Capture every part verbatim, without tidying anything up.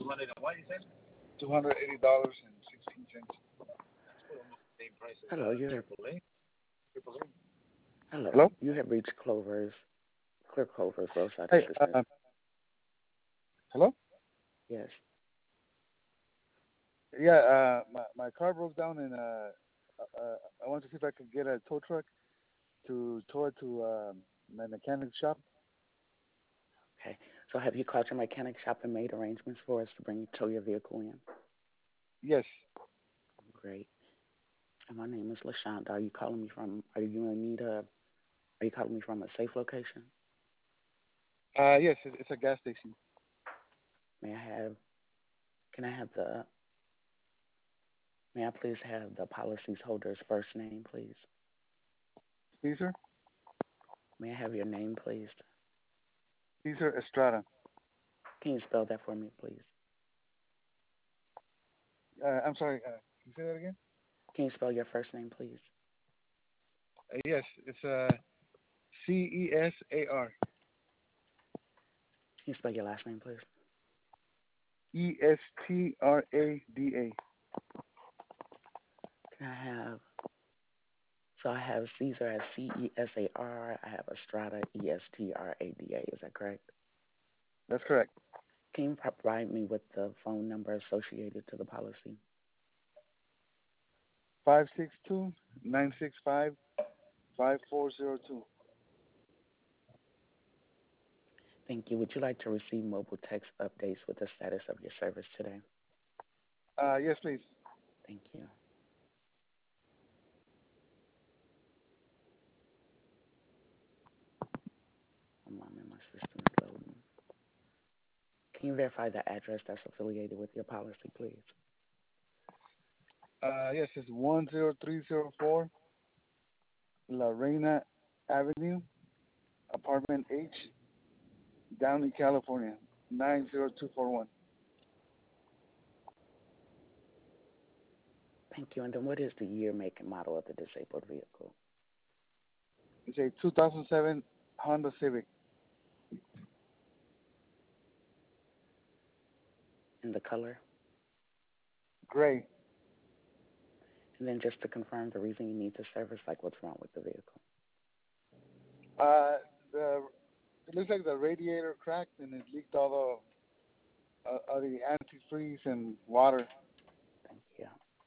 Two hundred eighty dollars and sixteen cents. Hello, you have hello. Hello. You have reached Clover's Clear Clover's roadside Hey. assistance. Uh, hello. Yes. Yeah. Uh, my my car broke down, and uh, uh, uh, I want to see if I could get a tow truck to tow it to um, my mechanic shop. Okay. So have you called your mechanic shop and made arrangements for us to bring tow your vehicle in? Yes. Great. And my name is LaShonda. Are you calling me from? Are you in need of? Are you calling me from a safe location? Uh, yes. It's, it's a gas station. May I have? Can I have the? May I please have the policy's holder's first name, please? Caesar. May I have your name, please? Caesar Estrada. Can you spell that for me, please? Uh, I'm sorry. Uh, can you say that again? Can you spell your first name, please? Uh, yes. It's uh, C E S A R. Can you spell your last name, please? E S T R A D A. Can I have? So I have Caesar as C E S A R. I have Estrada E S T R A D A. Is that correct? That's correct. Can you provide me with the phone number associated to the policy? Five six two nine six five five four zero two. Thank you. Would you like to receive mobile text updates with the status of your service today? Uh, yes, please. Thank you. One moment, my system is loading. Can you verify the address that's affiliated with your policy, please? Uh, yes, it's one zero three zero four La Reina Avenue, apartment H, Downey, California, nine zero two four one. Thank you. And then what is the year, make, and model of the disabled vehicle? It's a two thousand seven Honda Civic, And the color? gray. And then just to confirm the reason you need the service, like what's wrong with the vehicle? Uh, the it looks like the radiator cracked and it leaked all the uh, all the antifreeze and water. Thank you.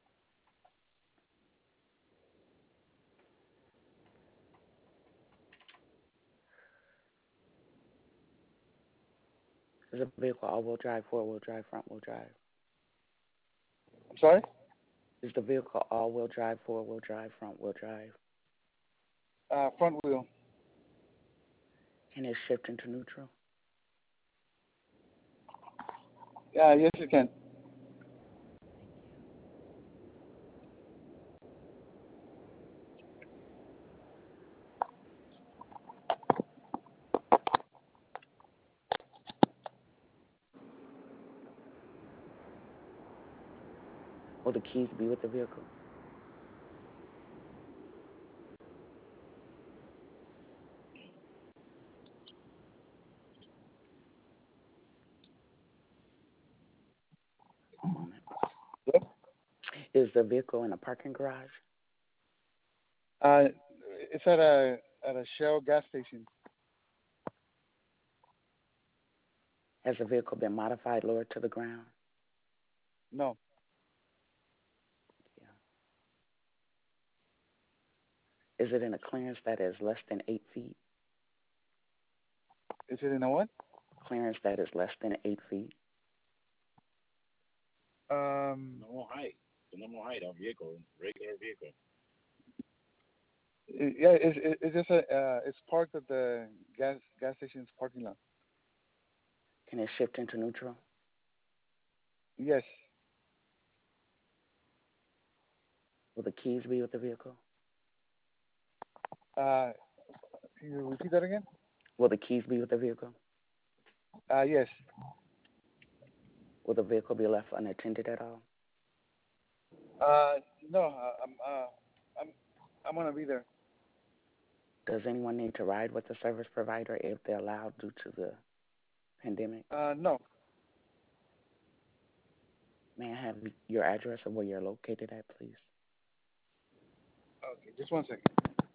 Is the vehicle all-wheel drive, four-wheel drive, front-wheel drive? I'm sorry. Is the vehicle all-wheel drive, four-wheel drive, front-wheel drive? Uh, front wheel. Can it shift into neutral? Yeah, yes, you can. Will the keys be with the vehicle? One moment. Yep. Is the vehicle in a parking garage? Uh, it's at a at a Shell gas station. Has the vehicle been modified, lowered to the ground? No. Yeah. Is it in a clearance that is less than eight feet? Is it in a what? Clearance that is less than eight feet? Um. Normal height. The normal height of vehicle, regular vehicle. It, yeah, it's it, it's just a uh, it's parked at the gas gas station's parking lot. Can it shift into neutral? Yes. Will the keys be with the vehicle? Uh, can you repeat that again? Will the keys be with the vehicle? Uh, yes. Will the vehicle be left unattended at all? Uh, no. Uh, I'm uh, I'm I'm gonna be there. Does anyone need to ride with the service provider if they're allowed due to the pandemic? Uh, no. May I have your address of where you're located at, please? Okay, just one second.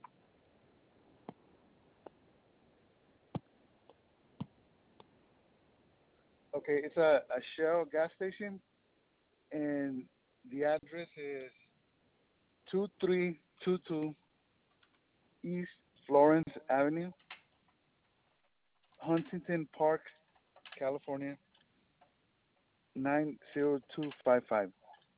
Okay, it's a, a Shell gas station, and the address is two three two two East Florence Avenue, Huntington Park, California, nine zero two five five.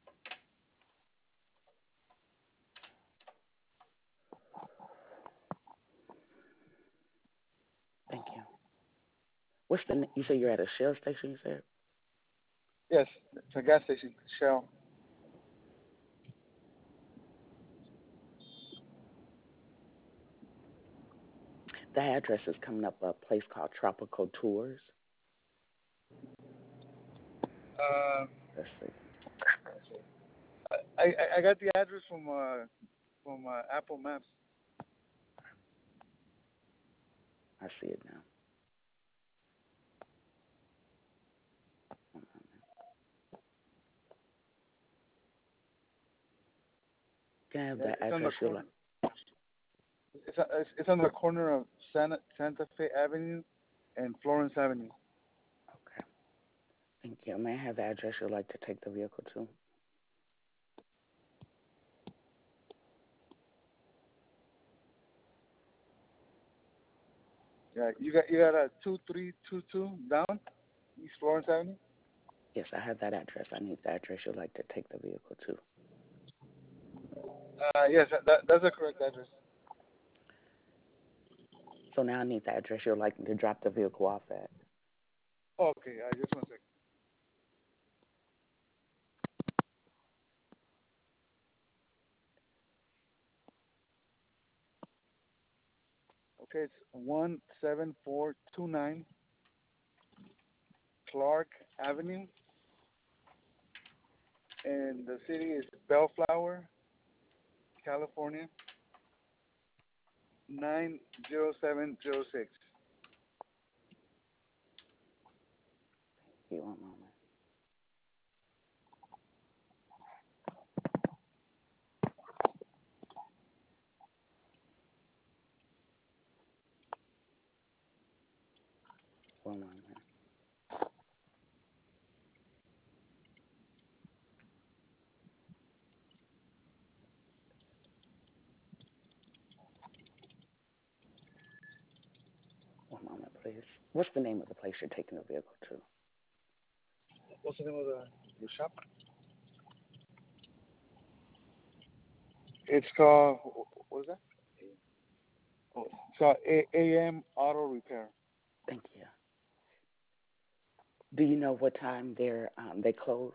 Thank you. What's the? You say you're at a Shell station. You said. Yes, it's a gas station, Shell. The address is coming up a place called Tropical Tours. Uh, Let's see. I, I I got the address from uh from uh, Apple Maps. I see it now. Can I have Yeah, the it's on the address you're corner. like? It's, a- it's it's on the corner of Santa Santa Fe Avenue and Florence Avenue. Okay. Thank you. May I have the address you'd like to take the vehicle to? Yeah, you got you got a two three two two down East Florence Avenue. Yes, I have that address. I need the address you'd like to take the vehicle to. Uh, yes, that, that that's the correct address. So now I need the address you're like to drop the vehicle off at. Okay, uh, just one second. Okay, it's one seven four two nine Clark Avenue, and the city is Bellflower, California, nine zero seven zero six. Give me one moment. One moment. One moment, please. What's the name of the place you're taking the vehicle to? What's the name of the your shop? It's called what is that? Oh, it's called A- AM Auto Repair. Thank you. Do you know what time they're um, they close?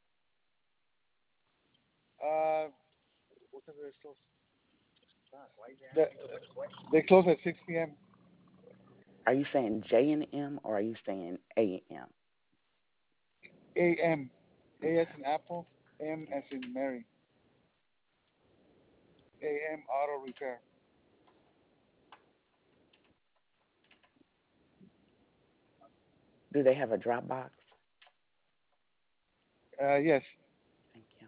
Uh, what time do they close? They, they close at six p m. Are you saying J and M or are you saying A M? A M. A as Okay. in Apple, M as in Mary. A M Auto Repair. Do they have a drop box? Uh, yes. Thank you.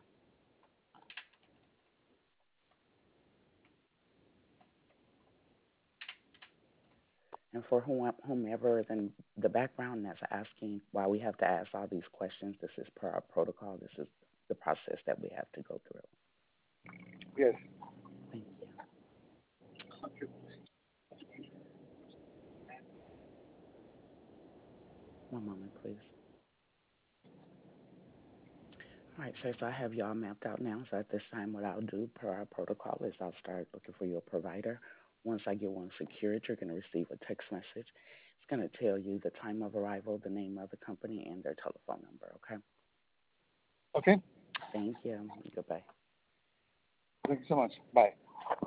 And for whom, whomever is in the background that's asking why we have to ask all these questions, this is per our protocol. This is the process that we have to go through. Yes. Thank you. One moment, please. All right, sir, so I have y'all mapped out now. So at this time, what I'll do per our protocol is I'll start looking for your provider. Once I get one secured, you're going to receive a text message. It's going to tell you the time of arrival, the name of the company, and their telephone number, okay? Okay. Thank you. Goodbye. Thank you so much. Bye.